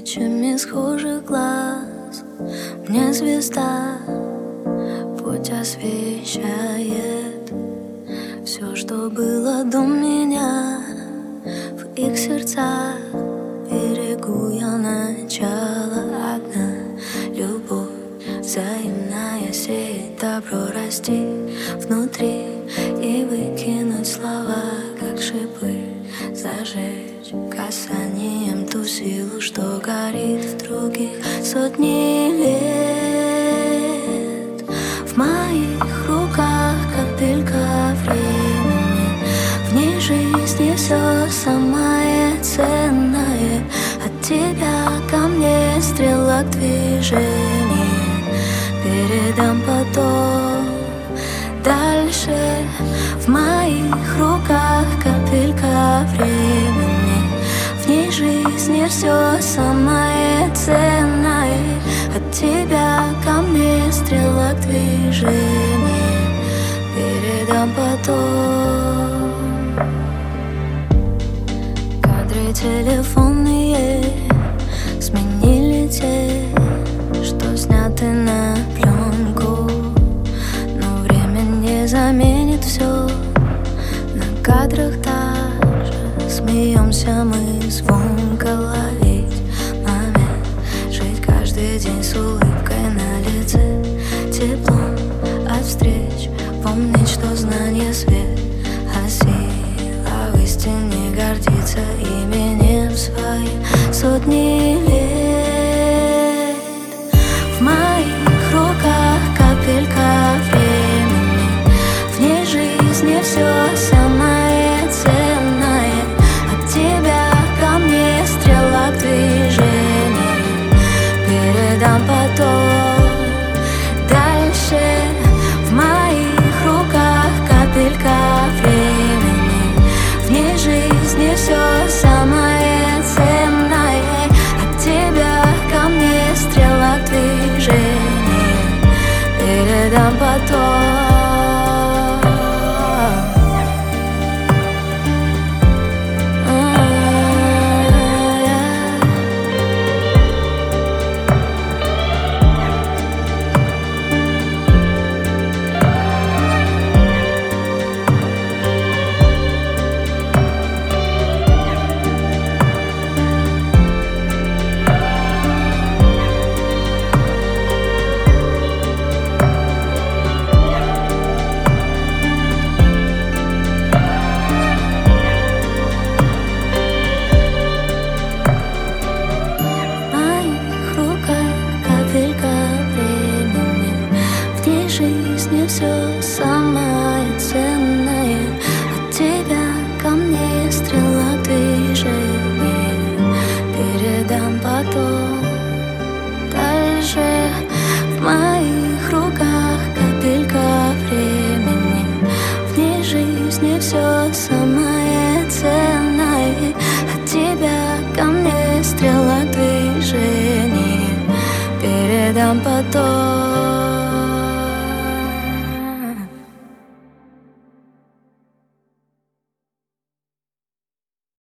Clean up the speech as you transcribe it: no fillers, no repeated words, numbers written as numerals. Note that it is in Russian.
тысячами схожих глаз. Мне звезда путь освещает. Все, что было до меня, в их сердцах берегу я начало. Одна любовь взаимная, сеять добро, расти внутри и выкинуть слова, как шипы, зажечь касанием ту силу, что горит в других сотни лет. В моих руках капелька времени, в ней жизни все самое ценное. От тебя ко мне стрела к движению, передам потом дальше. В моих руках капелька времени, в ней жизни все самое ценное. От тебя ко мне стрела к движению, передам потом. Кадры телефонные сменили те, что сняты на пленку. Но время не заменит все. На кадрах также смеемся мы звонко, ловить момент, жить каждый день с улыбкой на лице, теплом от встреч, помнить, что знание свет, а сила в истине гордиться именем своим сотни лет. В моих руках капелька времени, в ней жизни все самое ценное. От тебя ко мне стрела к движению, передам потом дальше. В моих руках капелька времени, в ней жизни все самое ценное. От тебя ко мне стрела к движению, передам потом. Жизни все самое ценное. От тебя ко мне стрела движения, передам потом дальше. В моих руках капелька времени, в ней жизни все самое ценное. От тебя ко мне стрела движения, передам потом.